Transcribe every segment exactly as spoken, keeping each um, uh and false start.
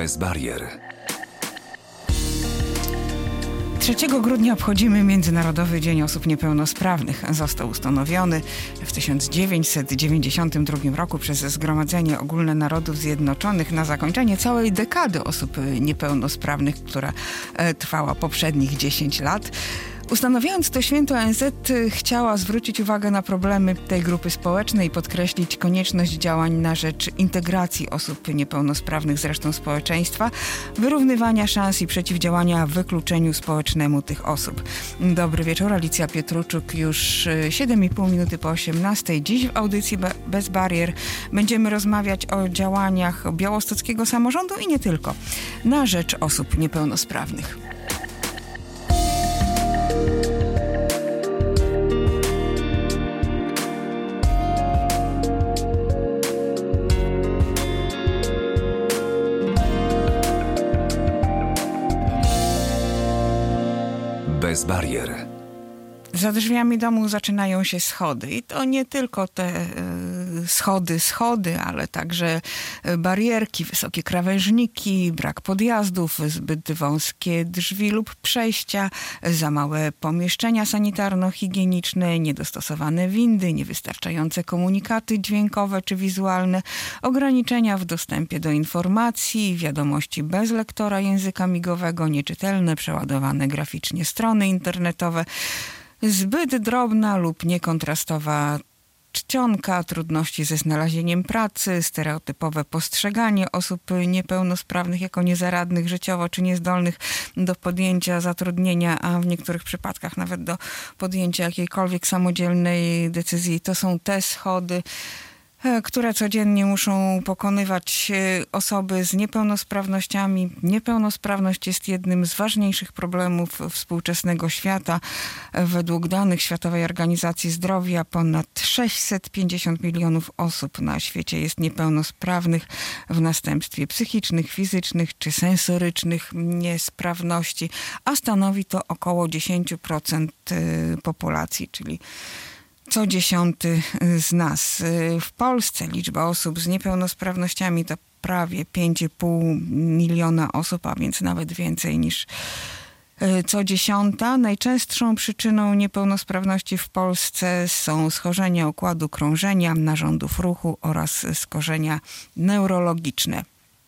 Bez barier. trzeciego grudnia obchodzimy Międzynarodowy Dzień Osób Niepełnosprawnych. Został ustanowiony w tysiąc dziewięćset dziewięćdziesiątym drugim roku przez Zgromadzenie Ogólne Narodów Zjednoczonych na zakończenie całej dekady osób niepełnosprawnych, która trwała poprzednich dziesięć lat. Ustanawiając to święto, O N Z chciała zwrócić uwagę na problemy tej grupy społecznej i podkreślić konieczność działań na rzecz integracji osób niepełnosprawnych z resztą społeczeństwa, wyrównywania szans i przeciwdziałania wykluczeniu społecznemu tych osób. Dobry wieczór, Alicja Pietruczuk, już siedem i pół minuty po osiemnastej. Dziś w audycji Bez Barier będziemy rozmawiać o działaniach białostockiego samorządu i nie tylko, na rzecz osób niepełnosprawnych. Bez barier. Za drzwiami domu zaczynają się schody i to nie tylko te y, schody, schody, ale także barierki, wysokie krawężniki, brak podjazdów, zbyt wąskie drzwi lub przejścia, za małe pomieszczenia sanitarno-higieniczne, niedostosowane windy, niewystarczające komunikaty dźwiękowe czy wizualne, ograniczenia w dostępie do informacji, wiadomości bez lektora języka migowego, nieczytelne, przeładowane graficznie strony internetowe, zbyt drobna lub niekontrastowa czcionka, trudności ze znalezieniem pracy, stereotypowe postrzeganie osób niepełnosprawnych jako niezaradnych życiowo czy niezdolnych do podjęcia zatrudnienia, a w niektórych przypadkach nawet do podjęcia jakiejkolwiek samodzielnej decyzji. To są te schody, które codziennie muszą pokonywać osoby z niepełnosprawnościami. Niepełnosprawność jest jednym z ważniejszych problemów współczesnego świata. Według danych Światowej Organizacji Zdrowia ponad sześćset pięćdziesiąt milionów osób na świecie jest niepełnosprawnych w następstwie psychicznych, fizycznych czy sensorycznych niesprawności, a stanowi to około dziesięć procent populacji, czyli co dziesiąty z nas. W Polsce liczba osób z niepełnosprawnościami to prawie pięć i pół miliona osób, a więc nawet więcej niż co dziesiąta. Najczęstszą przyczyną niepełnosprawności w Polsce są schorzenia układu krążenia, narządów ruchu oraz schorzenia neurologiczne.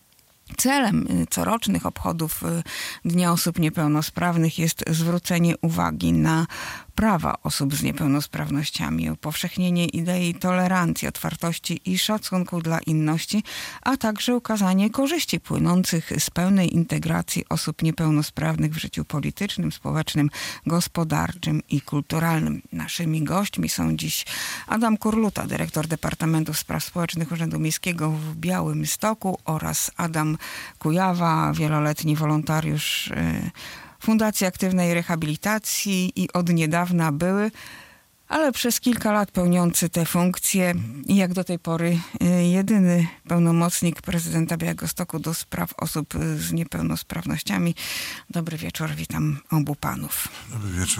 Celem corocznych obchodów Dnia Osób Niepełnosprawnych jest zwrócenie uwagi na prawa osób z niepełnosprawnościami, upowszechnienie idei tolerancji, otwartości i szacunku dla inności, a także ukazanie korzyści płynących z pełnej integracji osób niepełnosprawnych w życiu politycznym, społecznym, gospodarczym i kulturalnym. Naszymi gośćmi są dziś Adam Kurluta, dyrektor Departamentu Spraw Społecznych Urzędu Miejskiego w Białymstoku, oraz Adam Kujawa, wieloletni wolontariusz Fundacji Aktywnej Rehabilitacji i od niedawna były, ale przez kilka lat pełniący te funkcje i jak do tej pory jedyny pełnomocnik prezydenta Białegostoku do spraw osób z niepełnosprawnościami. Dobry wieczór, witam obu panów. Dobry wieczór.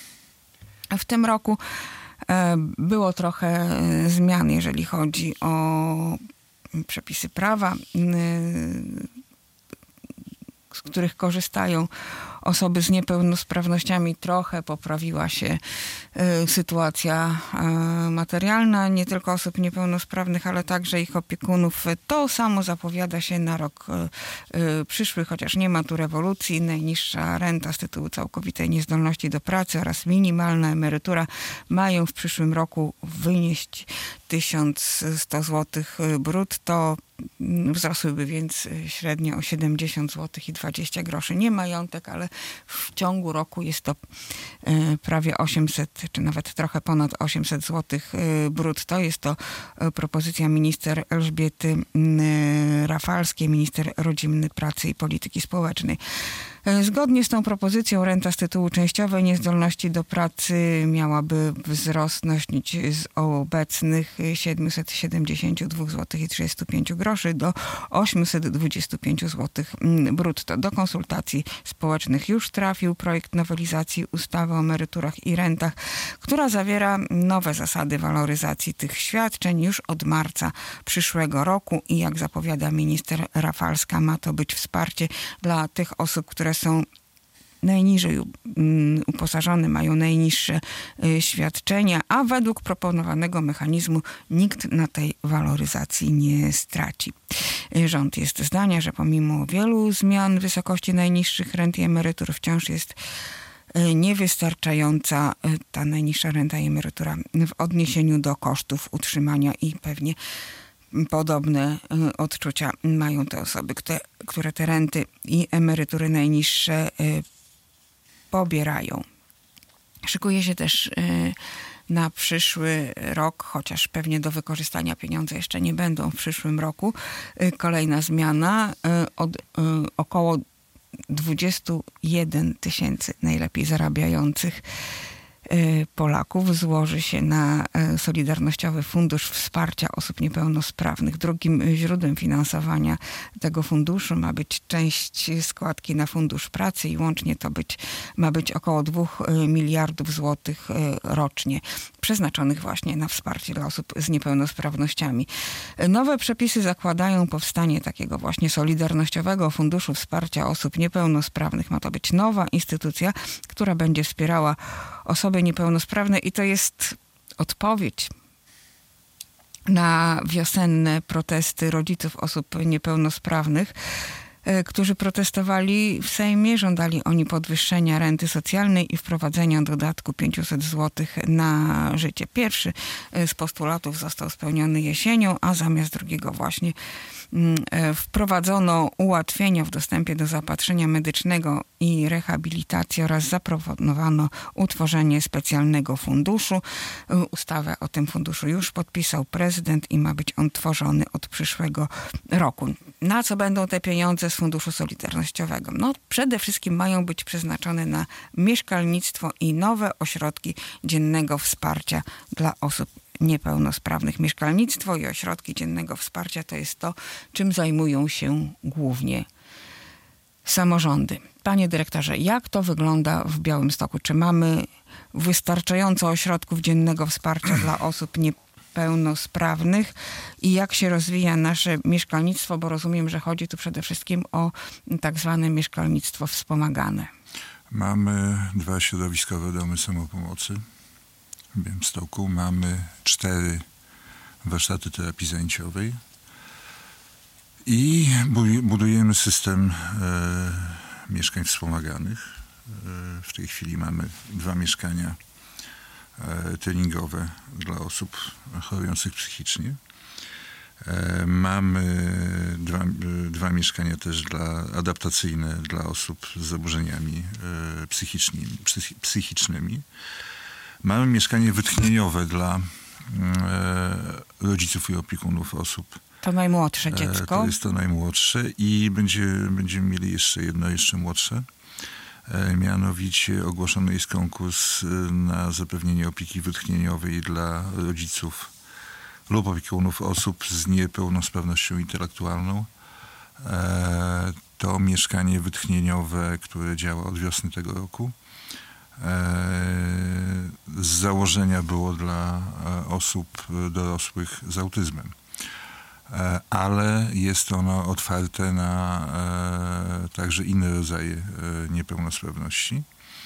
W tym roku było trochę zmian, jeżeli chodzi o przepisy prawa, z których korzystają osoby z niepełnosprawnościami. Trochę poprawiła się y, sytuacja y, materialna nie tylko osób niepełnosprawnych, ale także ich opiekunów. To samo zapowiada się na rok y, y, przyszły, chociaż nie ma tu rewolucji. Najniższa renta z tytułu całkowitej niezdolności do pracy oraz minimalna emerytura mają w przyszłym roku wynieść tysiąc sto złotych brutto. Wzrosłyby więc średnio o siedemdziesiąt złotych i dwadzieścia groszy. Nie majątek, ale w ciągu roku jest to prawie osiemset, czy nawet trochę ponad osiemset złotych brutto. Jest to propozycja minister Elżbiety Rafalskiej, minister rodziny, pracy i polityki społecznej. Zgodnie z tą propozycją renta z tytułu częściowej niezdolności do pracy miałaby wzrosnąć z obecnych siedemset siedemdziesiąt dwa złote trzydzieści pięć groszy do osiemset dwadzieścia pięć złotych brutto. Do konsultacji społecznych już trafił projekt nowelizacji ustawy o emeryturach i rentach, która zawiera nowe zasady waloryzacji tych świadczeń już od marca przyszłego roku i jak zapowiada minister Rafalska, ma to być wsparcie dla tych osób, które są najniżej uposażone, mają najniższe świadczenia, a według proponowanego mechanizmu nikt na tej waloryzacji nie straci. Rząd jest zdania, że pomimo wielu zmian wysokości najniższych rent i emerytur wciąż jest niewystarczająca ta najniższa renta i emerytura w odniesieniu do kosztów utrzymania i pewnie podobne odczucia mają te osoby, które te renty i emerytury najniższe pobierają. Szykuje się też na przyszły rok, chociaż pewnie do wykorzystania pieniądze jeszcze nie będą w przyszłym roku, kolejna zmiana. Od około dwadzieścia jeden tysięcy najlepiej zarabiających Polaków złoży się na Solidarnościowy Fundusz Wsparcia Osób Niepełnosprawnych. Drugim źródłem finansowania tego funduszu ma być część składki na Fundusz Pracy i łącznie to być, ma być około dwóch miliardów złotych rocznie, przeznaczonych właśnie na wsparcie dla osób z niepełnosprawnościami. Nowe przepisy zakładają powstanie takiego właśnie Solidarnościowego Funduszu Wsparcia Osób Niepełnosprawnych. Ma to być nowa instytucja, która będzie wspierała osoby niepełnosprawne i to jest odpowiedź na wiosenne protesty rodziców osób niepełnosprawnych, którzy protestowali w Sejmie. Żądali oni podwyższenia renty socjalnej i wprowadzenia dodatku pięćset złotych na życie. Pierwszy z postulatów został spełniony jesienią, a zamiast drugiego właśnie wprowadzono ułatwienia w dostępie do zaopatrzenia medycznego i rehabilitacji oraz zaproponowano utworzenie specjalnego funduszu. Ustawę o tym funduszu już podpisał prezydent i ma być on tworzony od przyszłego roku. Na co będą te pieniądze z Funduszu Solidarnościowego? No, przede wszystkim mają być przeznaczone na mieszkalnictwo i nowe ośrodki dziennego wsparcia dla osób niepełnosprawnych. Mieszkalnictwo i ośrodki dziennego wsparcia to jest to, czym zajmują się głównie samorządy. Panie dyrektorze, jak to wygląda w Białymstoku? Czy mamy wystarczająco ośrodków dziennego wsparcia dla osób niepełnosprawnych i jak się rozwija nasze mieszkalnictwo? Bo rozumiem, że chodzi tu przede wszystkim o tak zwane mieszkalnictwo wspomagane. Mamy dwa środowiskowe domy samopomocy w Białymstoku. Mamy cztery warsztaty terapii zajęciowej i budujemy system e, mieszkań wspomaganych. E, w tej chwili mamy dwa mieszkania e, treningowe dla osób chorujących psychicznie. E, mamy dwa, e, dwa mieszkania też dla, adaptacyjne dla osób z zaburzeniami e, psychicznymi, psychi, psychicznymi. Mamy mieszkanie wytchnieniowe dla e, rodziców i opiekunów osób. To najmłodsze dziecko. To jest to najmłodsze i będzie, będziemy mieli jeszcze jedno, jeszcze młodsze. E, mianowicie ogłoszony jest konkurs na zapewnienie opieki wytchnieniowej dla rodziców lub opiekunów osób z niepełnosprawnością intelektualną. E, to mieszkanie wytchnieniowe, które działa od wiosny tego roku, z założenia było dla osób dorosłych z autyzmem. Ale jest ono otwarte na także inne rodzaje niepełnosprawności.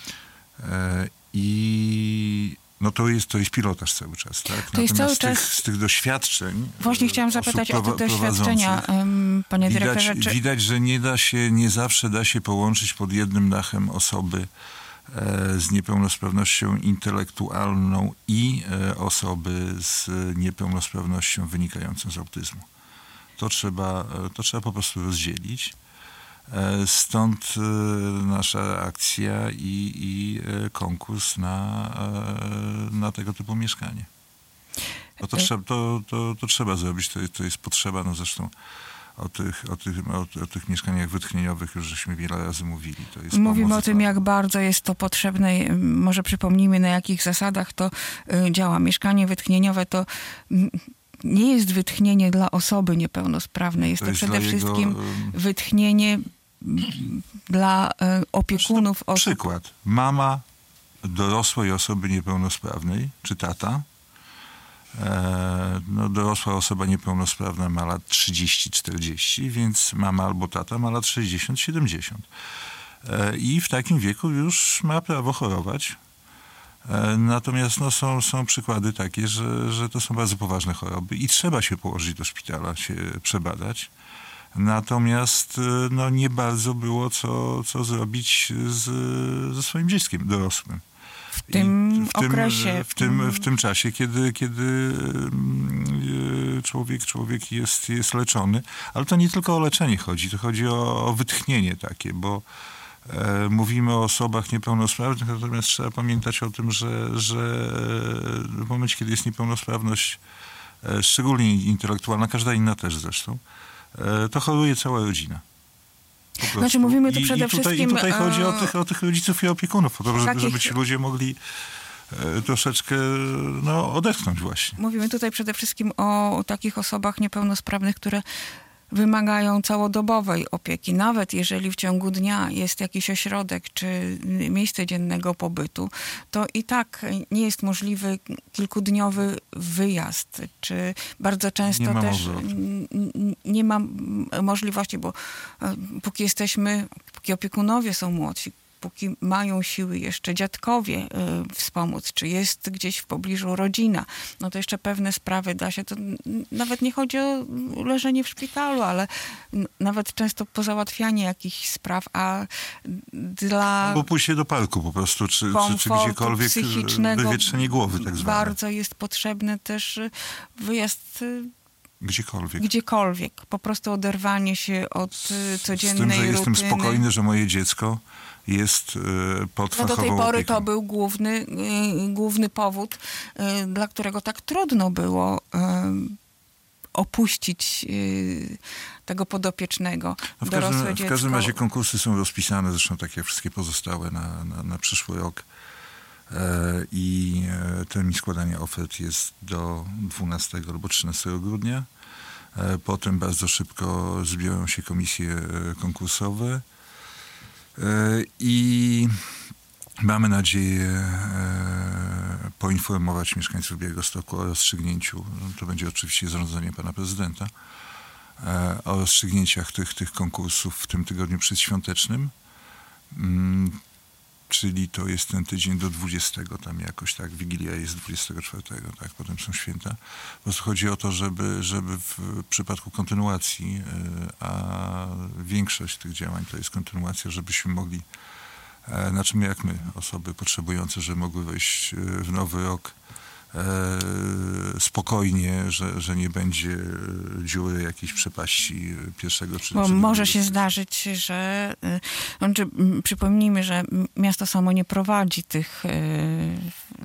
I no to jest, to jest pilotaż cały czas, tak? To jest cały z, tych, czas... z tych doświadczeń... Właśnie chciałam zapytać o te doświadczenia, panie dyrektorze. Widać, czy... widać, że nie da się, nie zawsze da się połączyć pod jednym dachem osoby z niepełnosprawnością intelektualną i osoby z niepełnosprawnością wynikającą z autyzmu. To trzeba, to trzeba po prostu rozdzielić. Stąd nasza akcja i, i konkurs na, na tego typu mieszkanie. Bo to, trzeba, to, to, to trzeba zrobić, to, to jest potrzeba, no zresztą O tych, o, tych, o, o tych mieszkaniach wytchnieniowych już żeśmy wiele razy mówili. To jest Mówimy pomoc o tym, dla... jak bardzo jest to potrzebne. Może przypomnijmy, na jakich zasadach to y, działa. Mieszkanie wytchnieniowe to mm, nie jest wytchnienie dla osoby niepełnosprawnej. Jest to, To jest przede dla wszystkim jego, y, wytchnienie mm, dla y, opiekunów osób. Przykład. Mama dorosłej osoby niepełnosprawnej, czy tata, e, no dorosła osoba niepełnosprawna ma lat trzydzieści czterdzieści, więc mama albo tata ma lat sześćdziesiąt siedemdziesiąt. E, I w takim wieku już ma prawo chorować. E, natomiast no, są, są przykłady takie, że, że to są bardzo poważne choroby i trzeba się położyć do szpitala, się przebadać. Natomiast no, nie bardzo było co, co zrobić z, ze swoim dzieckiem dorosłym. W tym w tym, okresie. W tym, w tym czasie, kiedy, kiedy człowiek, człowiek jest, jest leczony. Ale to nie tylko o leczenie chodzi, to chodzi o, o wytchnienie takie, bo e, mówimy o osobach niepełnosprawnych, natomiast trzeba pamiętać o tym, że, że w momencie, kiedy jest niepełnosprawność, e, szczególnie intelektualna, każda inna też zresztą, e, to choruje cała rodzina. Znaczy mówimy tu I, przede i tutaj, wszystkim... I tutaj chodzi o tych, o tych rodziców i opiekunów, o to, żeby, takich... żeby ci ludzie mogli e, troszeczkę no, odetchnąć właśnie. Mówimy tutaj przede wszystkim o takich osobach niepełnosprawnych, które wymagają całodobowej opieki. Nawet jeżeli w ciągu dnia jest jakiś ośrodek czy miejsce dziennego pobytu, to i tak nie jest możliwy kilkudniowy wyjazd. Czy bardzo często nie ma też mowy o tym. nie ma możliwości, bo póki jesteśmy, póki opiekunowie są młodsi, póki mają siły jeszcze dziadkowie y, wspomóc, czy jest gdzieś w pobliżu rodzina, no to jeszcze pewne sprawy da się, to nawet nie chodzi o leżenie w szpitalu, ale n- nawet często pozałatwianie jakichś spraw, a dla Albo pójście do parku po prostu, czy, czy, czy komfortu gdziekolwiek, psychicznego wywietrzenie głowy tak zwane. bardzo jest potrzebny też wyjazd y, Gdziekolwiek. gdziekolwiek. Po prostu oderwanie się od y, codziennej Z tym, że jestem rutyny. spokojny, że moje dziecko jest y, pod No do tej fachową pory opieką. to był główny, y, główny powód, y, dla którego tak trudno było y, opuścić y, tego podopiecznego. No w, dorosłe każdym, w dziecko. każdym razie konkursy są rozpisane, zresztą tak jak wszystkie pozostałe na, na, na przyszły rok. E, I e, termin składania ofert jest do dwunastego albo trzynastego grudnia. E, potem bardzo szybko zbiorą się komisje e, konkursowe. E, I mamy nadzieję e, poinformować mieszkańców Białegostoku o rozstrzygnięciu, to będzie oczywiście zarządzenie pana prezydenta, e, o rozstrzygnięciach tych, tych konkursów w tym tygodniu przedświątecznym. Mm, czyli to jest ten tydzień do dwudziestego, tam jakoś tak, Wigilia jest dwudziestego czwartego, tak, potem są święta. Po prostu chodzi o to, żeby, żeby w przypadku kontynuacji, a większość tych działań to jest kontynuacja, żebyśmy mogli, na czym jak my, osoby potrzebujące, żeby mogły wejść w nowy rok e, spokojnie, że, że nie będzie dziury jakiejś przepaści pierwszego czy Bo czy może drugiego. się zdarzyć, że y, znaczy, m, przypomnijmy, że miasto samo nie prowadzi tych y,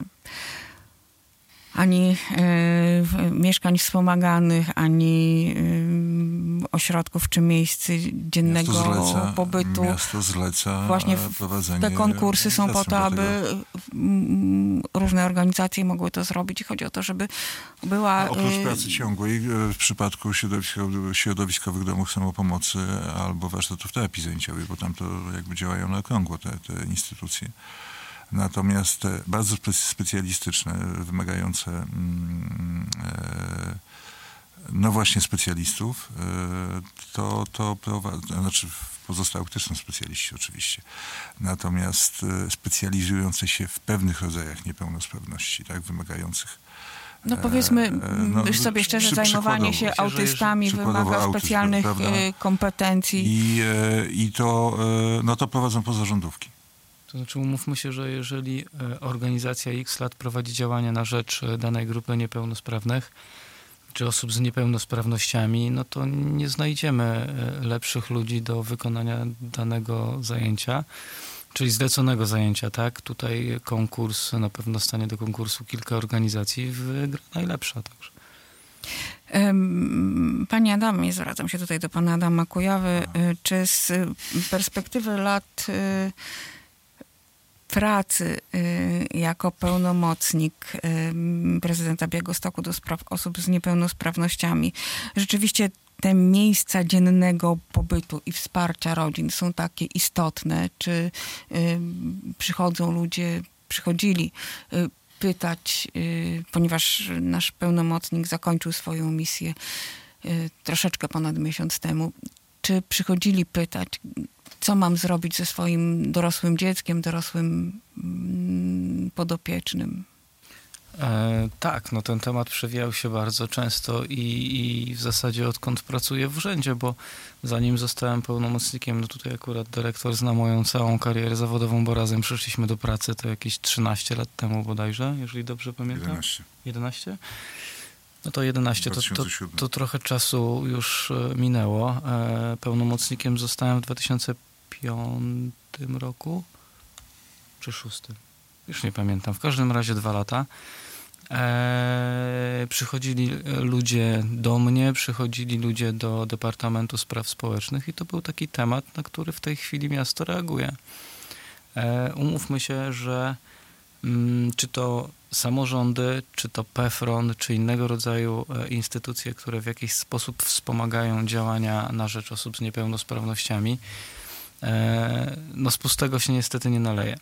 ani y, mieszkań wspomaganych, ani y, ośrodków czy miejsc dziennego Miasto zleca, pobytu. Miasto zleca Właśnie prowadzenie. te konkursy są po to, dla aby tego. mm, różne organizacje mogły to zrobić. I chodzi o to, żeby była... A oprócz y, pracy ciągłej w przypadku środowiskowych, środowiskowych domów samopomocy albo warsztatów terapii zajęciowej, bo tam to jakby działają na okrągło te, te instytucje. Natomiast te bardzo specjalistyczne, wymagające mm, e, no właśnie specjalistów, e, to, to prowadzi, znaczy w pozostałych też są specjaliści oczywiście. Natomiast e, specjalizujące się w pewnych rodzajach niepełnosprawności, tak, wymagających. No powiedzmy no, sobie szczerze, przy- zajmowanie się przykładowo. autystami Przykładowo wymaga autyzm, specjalnych prawda? y, kompetencji. I, e, i to, e, no to prowadzą pozarządówki. To znaczy umówmy się, że jeżeli e, organizacja X lat prowadzi działania na rzecz e, danej grupy niepełnosprawnych, czy osób z niepełnosprawnościami, no to nie znajdziemy e, lepszych ludzi do wykonania danego zajęcia, czyli zleconego zajęcia, tak? Tutaj konkurs, na pewno stanie do konkursu kilka organizacji, wygra najlepsza także. Panie Adamie, zwracam się tutaj do pana Adama Kujawy. Czy z perspektywy lat pracy jako pełnomocnik prezydenta Białegostoku do spraw osób z niepełnosprawnościami rzeczywiście te miejsca dziennego pobytu i wsparcia rodzin są takie istotne? Czy przychodzą ludzie, przychodzili pytać, ponieważ nasz pełnomocnik zakończył swoją misję troszeczkę ponad miesiąc temu, czy przychodzili pytać, co mam zrobić ze swoim dorosłym dzieckiem, dorosłym podopiecznym? E, tak, no ten temat przewijał się bardzo często i, i w zasadzie odkąd pracuję w urzędzie, bo zanim zostałem pełnomocnikiem, no tutaj akurat dyrektor zna moją całą karierę zawodową, bo razem przyszliśmy do pracy, to jakieś trzynaście lat temu bodajże, jeżeli dobrze pamiętam. jedenaście. jedenaście? No to jedenaście, to, to, to trochę czasu już minęło. E, pełnomocnikiem zostałem w dwa tysiące piątym roku, czy szóstym? Już nie pamiętam. W każdym razie dwa lata. E, przychodzili ludzie do mnie, przychodzili ludzie do Departamentu Spraw Społecznych i to był taki temat, na który w tej chwili miasto reaguje. E, umówmy się, że mm, czy to samorządy, czy to PEFRON, czy innego rodzaju instytucje, które w jakiś sposób wspomagają działania na rzecz osób z niepełnosprawnościami, e, no z pustego się niestety nie naleje.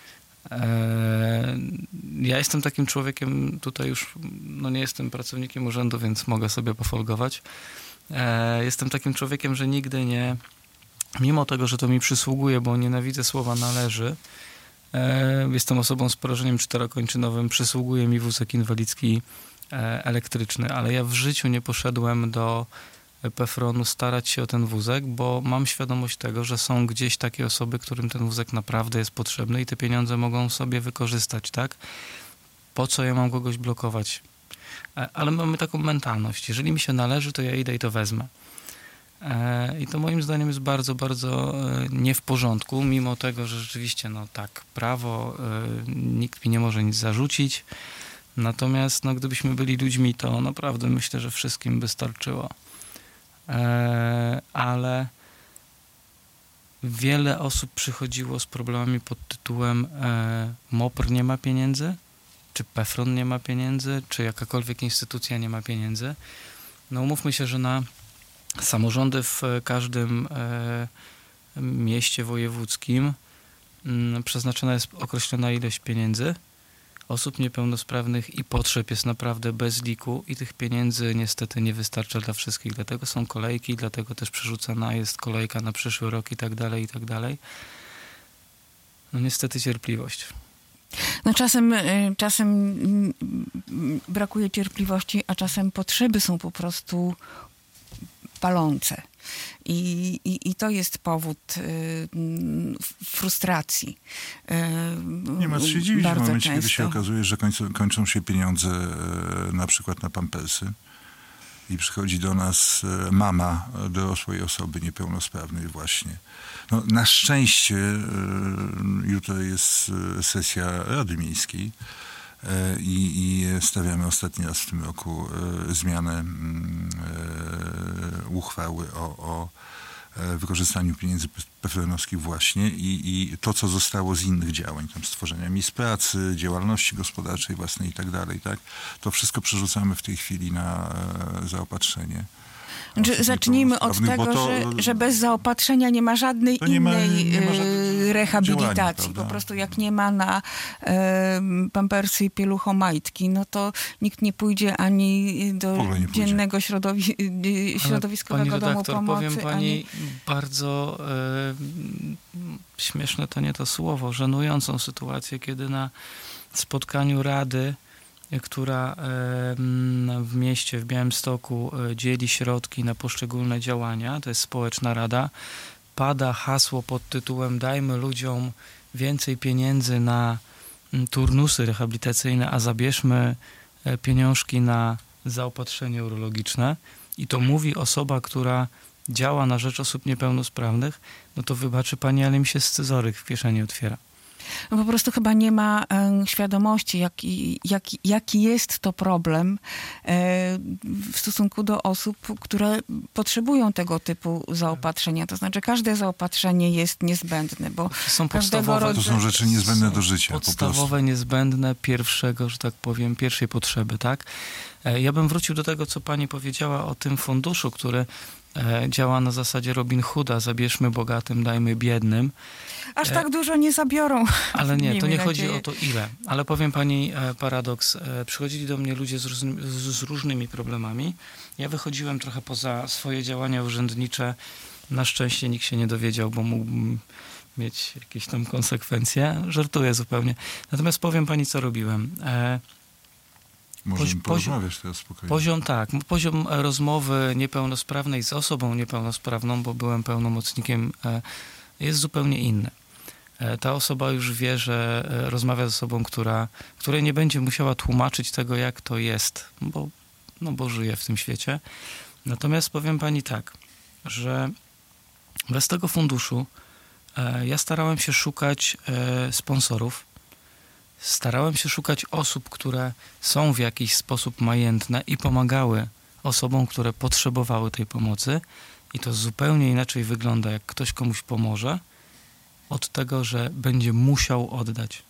Ja jestem takim człowiekiem, tutaj już no nie jestem pracownikiem urzędu, więc mogę sobie pofolgować. Jestem takim człowiekiem, że nigdy nie, mimo tego, że to mi przysługuje, bo nienawidzę słowa należy, jestem osobą z porażeniem czterokończynowym, przysługuje mi wózek inwalidzki elektryczny, ale ja w życiu nie poszedłem do PEFRON-u starać się o ten wózek, bo mam świadomość tego, że są gdzieś takie osoby, którym ten wózek naprawdę jest potrzebny i te pieniądze mogą sobie wykorzystać, tak? Po co ja mam kogoś blokować? Ale mamy taką mentalność. Jeżeli mi się należy, to ja idę i to wezmę. I to moim zdaniem jest bardzo, bardzo nie w porządku, mimo tego, że rzeczywiście, no tak, prawo, nikt mi nie może nic zarzucić. Natomiast, no, gdybyśmy byli ludźmi, to naprawdę myślę, że wszystkim by starczyło. Ale wiele osób przychodziło z problemami pod tytułem MOPR nie ma pieniędzy, czy PEFRON nie ma pieniędzy, czy jakakolwiek instytucja nie ma pieniędzy. No umówmy się, że na samorządy w każdym mieście wojewódzkim przeznaczona jest określona ilość pieniędzy. Osób niepełnosprawnych i potrzeb jest naprawdę bez liku i tych pieniędzy niestety nie wystarcza dla wszystkich. Dlatego są kolejki, dlatego też przerzucana jest kolejka na przyszły rok i tak dalej, i tak dalej. No niestety cierpliwość. No czasem, czasem brakuje cierpliwości, a czasem potrzeby są po prostu palące. I, i, I to jest powód y, frustracji. Y, nie ma co się dziwić w momencie, często. kiedy się okazuje, że kończą, kończą się pieniądze y, na przykład na pampersy i przychodzi do nas y, mama dorosłej osoby niepełnosprawnej właśnie. No, na szczęście y, jutro jest sesja Rady Miejskiej I, i stawiamy ostatni raz w tym roku e, zmianę e, uchwały o, o wykorzystaniu pieniędzy pefronowskich właśnie i, i to, co zostało z innych działań, tam stworzenia miejsc pracy, działalności gospodarczej własnej i tak dalej, tak? To wszystko przerzucamy w tej chwili na e, zaopatrzenie. Znaczy, zacznijmy od tego, to, że, że bez zaopatrzenia nie ma żadnej nie ma, innej nie ma żadnych rehabilitacji. Działania, po prostu jak nie ma na e, pampersy i pieluchomajtki, no to nikt nie pójdzie ani do dziennego środowi- środowiskowego pani domu redaktor, pomocy. Powiem pani ani... bardzo e, śmieszne to nie to słowo, żenującą sytuację, kiedy na spotkaniu Rady, która w mieście, w Białymstoku dzieli środki na poszczególne działania, to jest społeczna rada, pada hasło pod tytułem dajmy ludziom więcej pieniędzy na turnusy rehabilitacyjne, a zabierzmy pieniążki na zaopatrzenie urologiczne. I to mówi osoba, która działa na rzecz osób niepełnosprawnych, no to wybaczy pani, ale mi się scyzoryk w kieszeni otwiera. No po prostu chyba nie ma e, świadomości, jaki, jaki, jaki jest to problem e, w stosunku do osób, które potrzebują tego typu zaopatrzenia. To znaczy każde zaopatrzenie jest niezbędne, bo Są każdego podstawowe, rodzaju... To są rzeczy niezbędne do życia. Podstawowe, niezbędne pierwszego, że tak powiem, pierwszej potrzeby, tak? E, Ja bym wrócił do tego, co pani powiedziała o tym funduszu, który e, działa na zasadzie Robin Hooda, zabierzmy bogatym, dajmy biednym. Aż tak dużo nie zabiorą. Ale nie, to Miejmy nie chodzi nadzieję. o to ile. Ale powiem pani e, paradoks. E, przychodzili do mnie ludzie z, różnymi- z, z różnymi problemami. Ja wychodziłem trochę poza swoje działania urzędnicze. Na szczęście nikt się nie dowiedział, bo mógłbym mieć jakieś tam konsekwencje. Żartuję zupełnie. Natomiast powiem pani, co robiłem. E, Możemy Pozi- porozmawiać teraz spokojnie. Poziom, tak, poziom rozmowy niepełnosprawnej z osobą niepełnosprawną, bo byłem pełnomocnikiem, e, jest zupełnie inny. E, Ta osoba już wie, że e, rozmawia z osobą, która, której nie będzie musiała tłumaczyć tego, jak to jest, bo, no bo żyje w tym świecie. Natomiast powiem pani tak, że bez tego funduszu e, ja starałem się szukać e, sponsorów. Starałem się szukać osób, które są w jakiś sposób majętne i pomagały osobom, które potrzebowały tej pomocy. I to zupełnie inaczej wygląda, jak ktoś komuś pomoże, od tego, że będzie musiał oddać.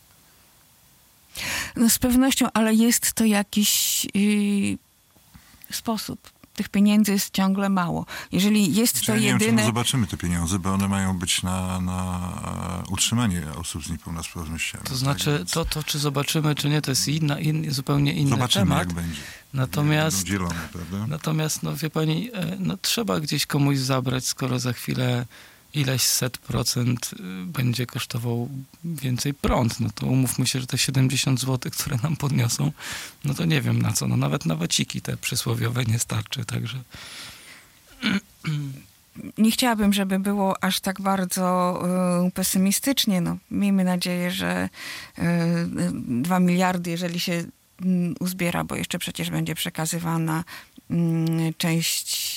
No z pewnością, ale jest to jakiś yy, sposób. Tych pieniędzy jest ciągle mało. Jeżeli jest Znaczy, to ja nie wiem, czy my jedyne... zobaczymy te pieniądze, bo one mają być na, na e, utrzymanie osób z niepełnosprawnościami. To znaczy, Tak więc to, to czy zobaczymy, czy nie, to jest inna, in, zupełnie inny zobaczymy, temat. jak będzie. Natomiast, Jak będą dzielone, prawda? natomiast, no wie pani, e, no trzeba gdzieś komuś zabrać, skoro za chwilę ileś set procent y, będzie kosztował więcej prąd. No to umówmy się, że te siedemdziesiąt złotych, które nam podniosą, no to nie wiem na co. No nawet na waciki te przysłowiowe nie starczy, także... Nie chciałabym, żeby było aż tak bardzo y, pesymistycznie. No, miejmy nadzieję, że y, dwa miliardy, jeżeli się y, uzbiera, bo jeszcze przecież będzie przekazywana y, część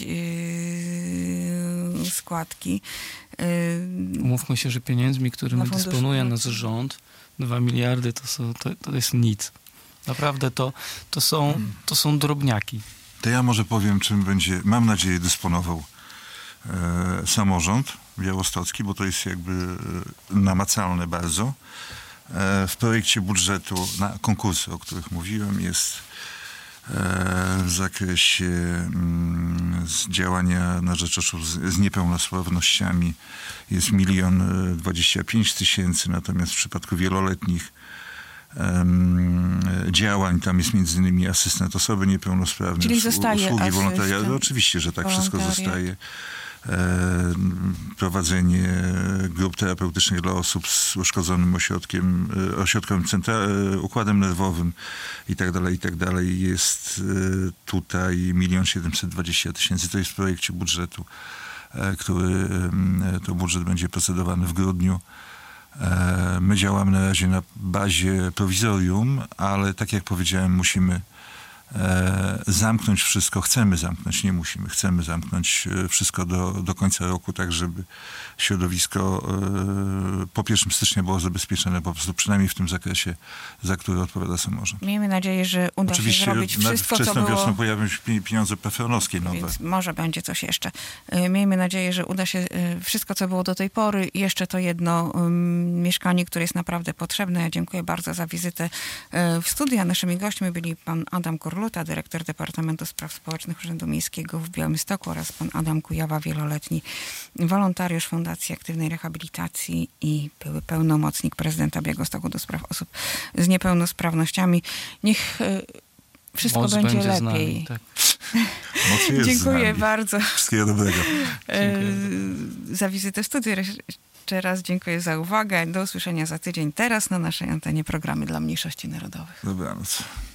y, składki. Y, Umówmy się, że pieniędzmi, którymi Na fundusz dysponuje pracy. nasz rząd, dwa miliardy to, są, to, to jest nic. Naprawdę to, to, są, to są drobniaki. To ja może powiem, czym będzie, mam nadzieję, dysponował e, samorząd białostocki, bo to jest jakby e, namacalne bardzo. E, w projekcie budżetu na konkursy, o których mówiłem, jest e, w zakresie mm, z działania na rzecz osób z, z niepełnosprawnościami jest milion dwadzieścia pięć tysięcy, natomiast w przypadku wieloletnich działań, tam jest między innymi asystent osoby niepełnosprawnej, Czyli usłu- zostaje usługi asystent, wolontariatu. Oczywiście, że tak, wszystko wolontariat. zostaje. E, prowadzenie grup terapeutycznych dla osób z uszkodzonym ośrodkiem, e, ośrodkowym centra, e, układem nerwowym i tak dalej, i tak dalej. Jest e, tutaj milion siedemset dwadzieścia tysięcy. To jest w projekcie budżetu, e, który e, to budżet będzie procedowany w grudniu. My działamy na razie na bazie prowizorium, ale tak jak powiedziałem, musimy zamknąć wszystko. Chcemy zamknąć, nie musimy. Chcemy zamknąć wszystko do, do końca roku, tak żeby środowisko po pierwszym stycznia było zabezpieczone po prostu przynajmniej w tym zakresie, za który odpowiada samorząd. miejmy nadzieję, że uda Oczywiście się zrobić nad wszystko, co wczesną było... wiosną pojawią się pieniądze P F R owskie nowe. Więc może będzie coś jeszcze. Y, Miejmy nadzieję, że uda się y, wszystko, co było do tej pory i jeszcze to jedno ym, mieszkanie, które jest naprawdę potrzebne. Ja dziękuję bardzo za wizytę y, w studiu. A naszymi gośćmi byli pan Adam Kurluta, dyrektor Departamentu Spraw Społecznych Urzędu Miejskiego w Białymstoku oraz pan Adam Kujawa, wieloletni wolontariusz Fundacji Aktywnej Rehabilitacji i były pełnomocnik prezydenta Białegostoku do spraw osób z niepełnosprawnościami. Niech y, wszystko Moc będzie, będzie z lepiej. nami, tak. Moc jest z Dziękuję nami. bardzo Wszystkiego dobrego. e, za wizytę w studiu. Jeszcze raz dziękuję za uwagę. Do usłyszenia za tydzień. Teraz na naszej antenie programy dla mniejszości narodowych. Dobranoc.